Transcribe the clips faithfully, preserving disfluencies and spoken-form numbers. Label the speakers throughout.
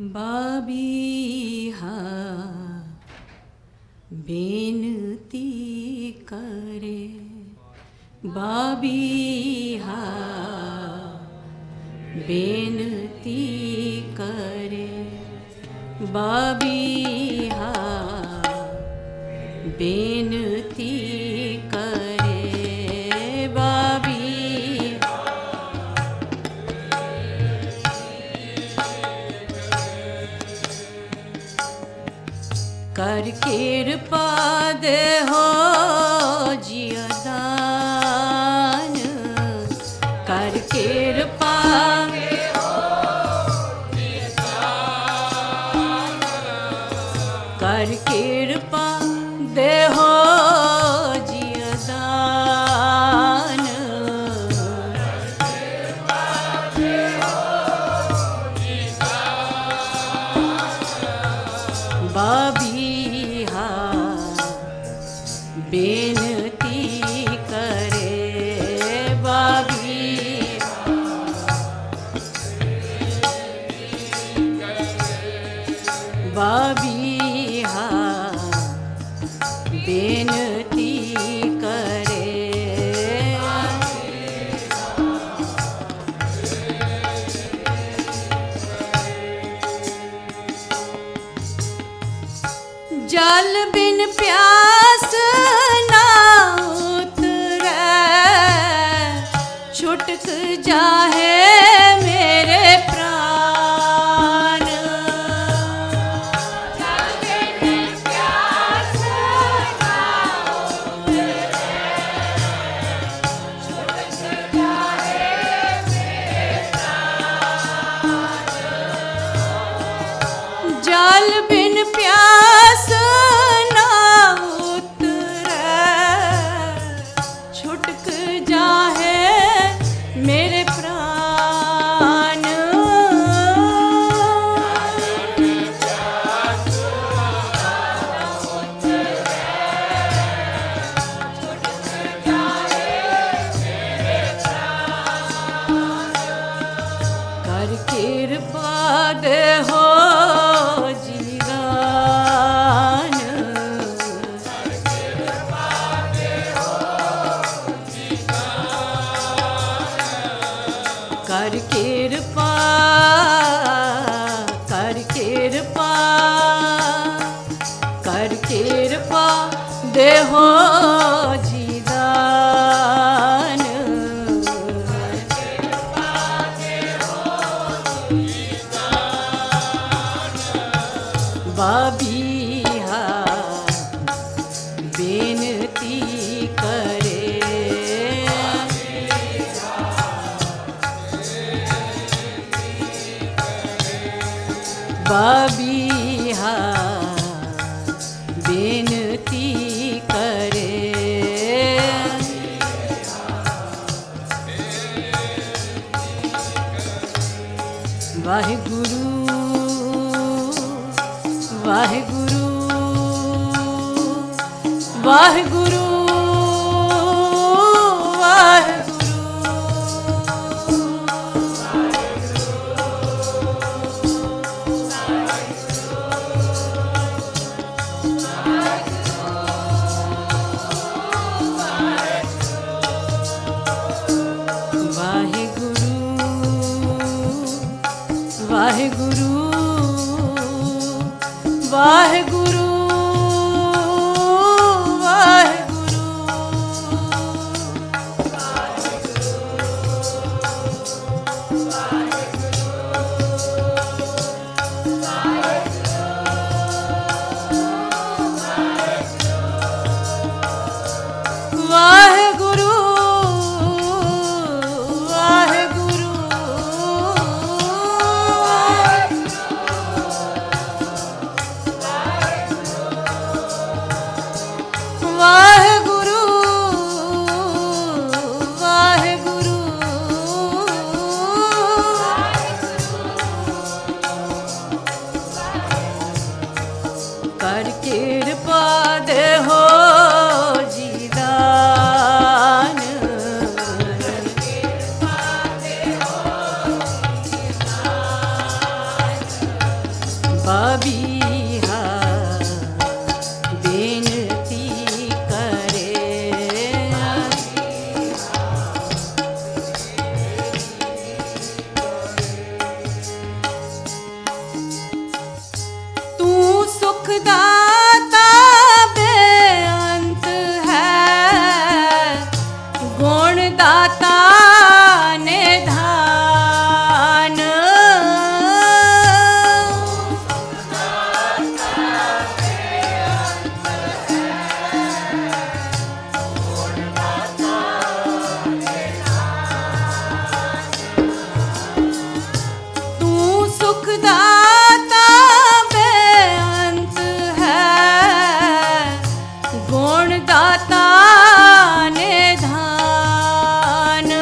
Speaker 1: बाबीहा बेनती करे, बाबीहा बेनती करे, बाबीहा बेनती करे, बाबी कर कृपा दे हो जियदान, कर कृपा कर कृपा दे हो जियदान, बाबीहा बेनती करे, बाबी बाबीहा बेनती करे, जल बिन प्यास ना उतरे, छुटक जाहे मेरे प्राण, जल बिन प्यास ना उतरे, छुटक जाहे मेरे प्राण, जल बिन प्यास ना उतरे, छुटक जाहे मेरे प्राण, कर कृपा दे हो जीवन, कर कृपा कर कृपा कर कृपा दे हो जीवन, बाबीहा बेनती करे, बाबीहा बेनती करे, वाहिगुरु वाहिगुरु वाहिगुरु वाहिगुरु वाहिगुरु वाहिगुरु वाहिगुरु वाहिगुरु वाहिगुरु बबीहा बेनती करे। तू सुखदाता बेअंत है, गुणदाता निधान। तू सुखदाता बेअंत है, गुणदाता निधान।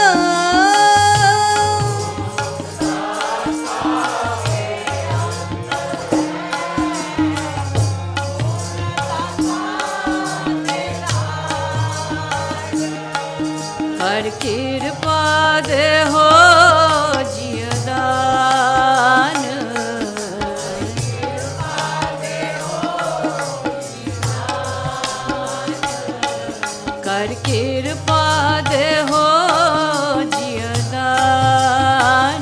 Speaker 1: कर कृपा दे हो जियदान। कर कृपा दे हो जियदान।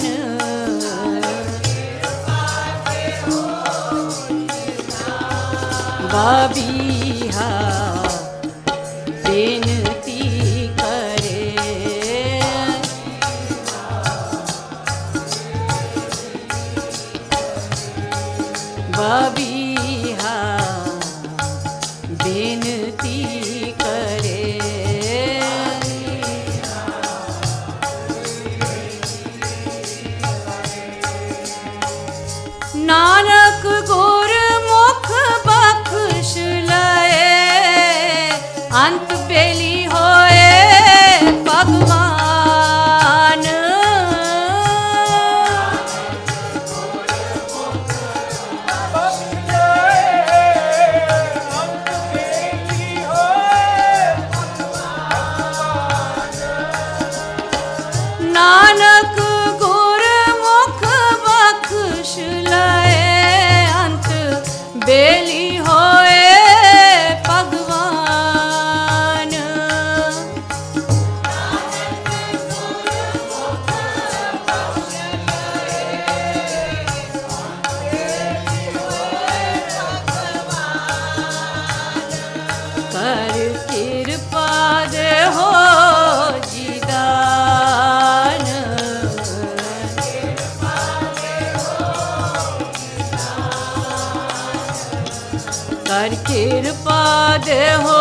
Speaker 1: बबीहा बेनती करे। बबीहा बेनती करे। नानक गुरमुख बख्श लए, अंत बेली होए भगवान। नानक गुरमुख बख्श लए, अंत बेली होए भगवान। कर कृपा दे हो जिदान। कर कृपा दे हो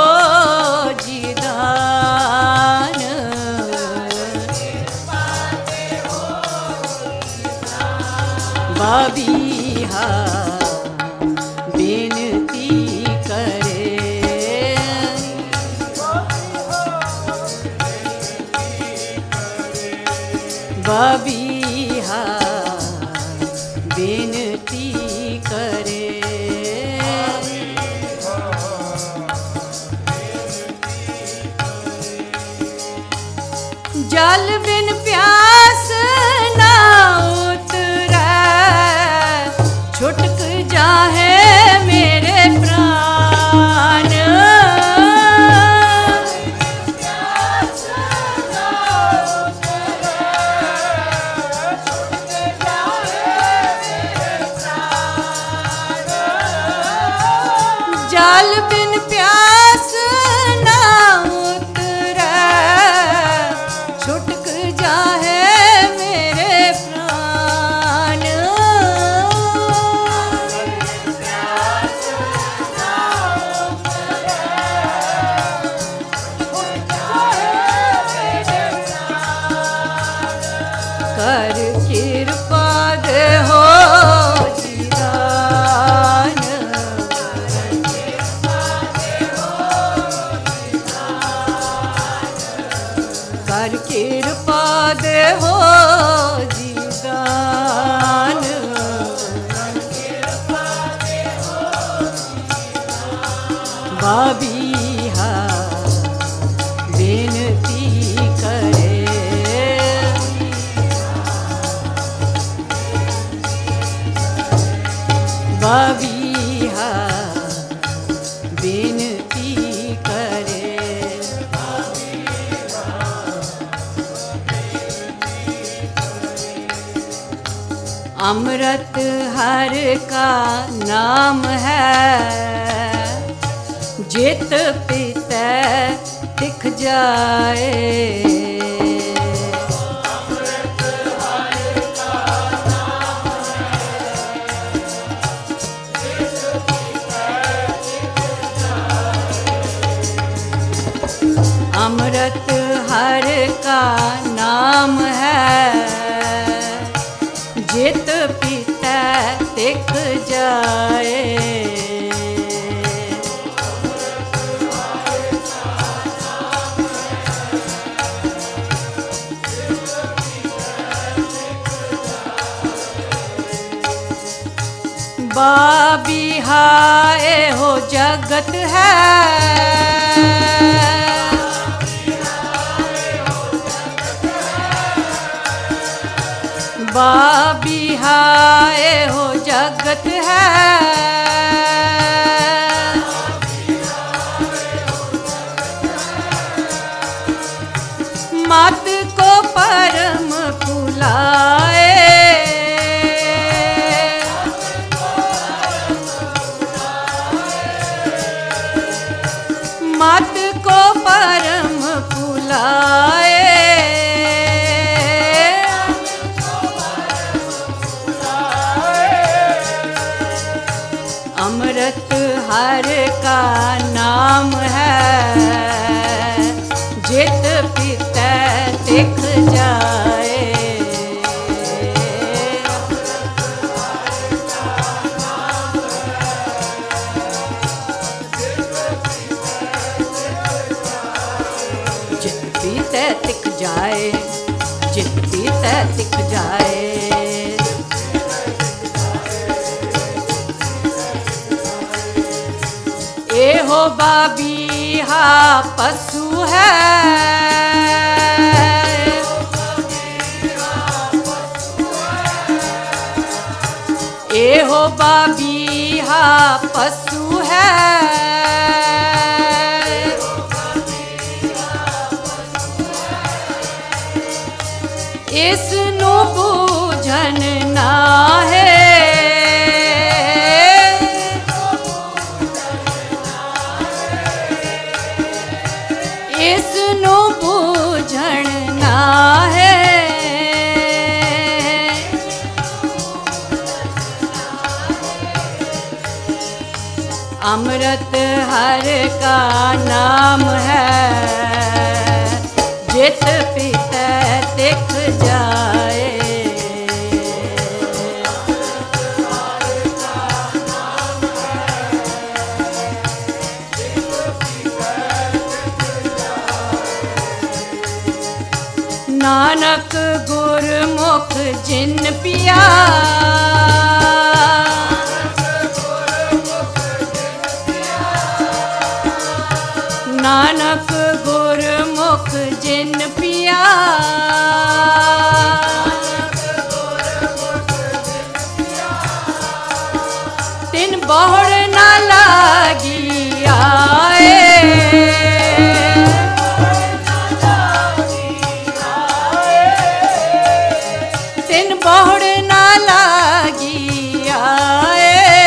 Speaker 1: जिदान। बबीहा बेनती करे। बबीहा बेनती करे। जल बिन प्यास ना उतरै, छुटक जाहे मेरे प्राण। जल बिन प्यास ना उतरै, छुटक जाहे मेरे प्राण। कर कृपा दे हो जिदान। कर कृपा दे हो जिदान। बबीहा बेनती करे। बाबिहा बेनती करे। अमृत हर का नाम है, जित पीते तिख जाए। अमृत हर का नाम है, जित पीते तिख जाए। बाबिहा एहो जगत है, बाबिहा एहो जगत है। मत को परम भुलाए, मत को परम भुलाए। अमृत हर का नाम है, जित पीते तिख जाए। जित पीते तिख जाए, जित पीते तिख जाए। एहो बाबिहा पशु है, एहो बाबिहा पशु है। इसनु बूझन ना है, इसनु बूझन ना है। अमृत हर का नाम है, जित पीते तिख जाए। नानक गुरमुख जिन पिया, नानक गुरमुख जिन पिया। तिन बहुड़ न लागी आए, तिन बहुड़ न लागी आए।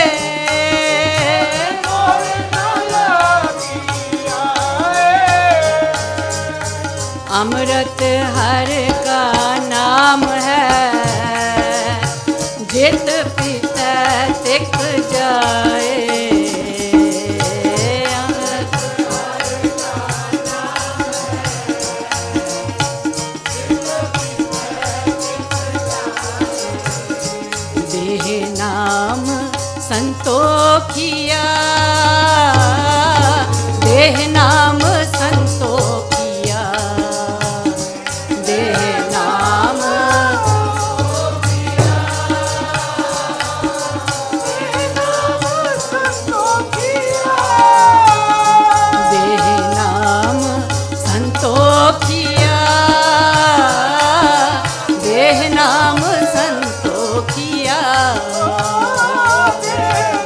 Speaker 1: अमृत हर का नाम है, जित पीते तिख जाए। देह नाम संतोखिया, देह नाम संतोखिया, देह नाम देह नाम संतोखिया, देह नाम संतोखिया।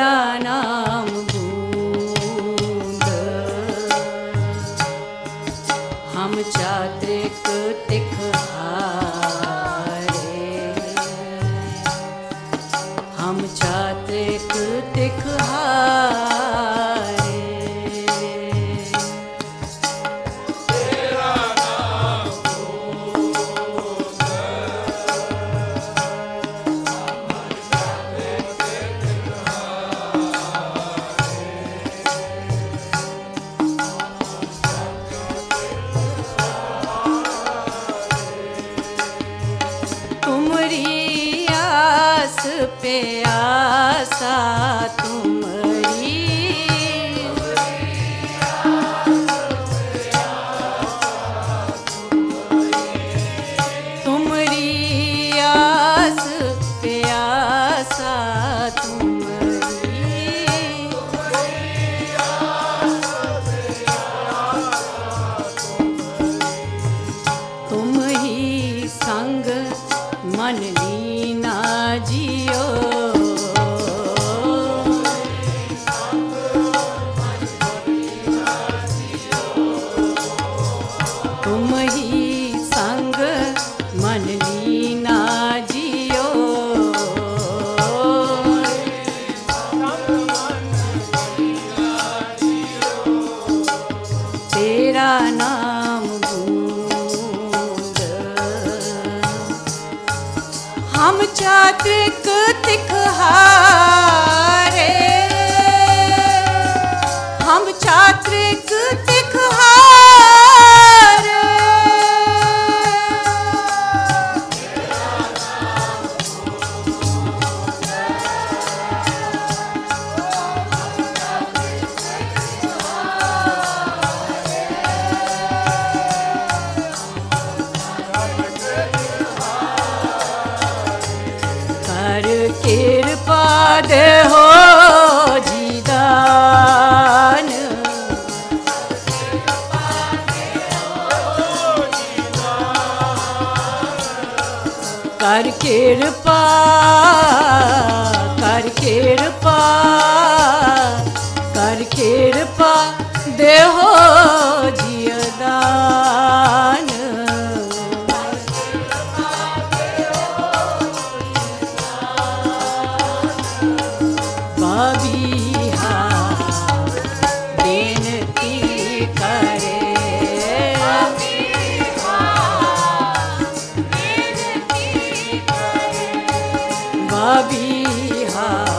Speaker 1: तेरा नाम बूंद हम चात्रिक तिखहारे हम चात्रिक तिखहारे
Speaker 2: तेरा नाम बूंद
Speaker 1: तुमरी आस पे आसा तुमरी तुमरी आस पे आसा तुमरी तुम ही संग मन लीना जियो तुम ही संग मन लीना जियो तेरा नाम बूंद हम चात्रिक तिखहारे हम चात्रिक तिखहारे कर कृपा दे हो जीदान कर कृपा कर कृपा कर कृपा दे हो जियदान बबीहा बेनती करे बबीहा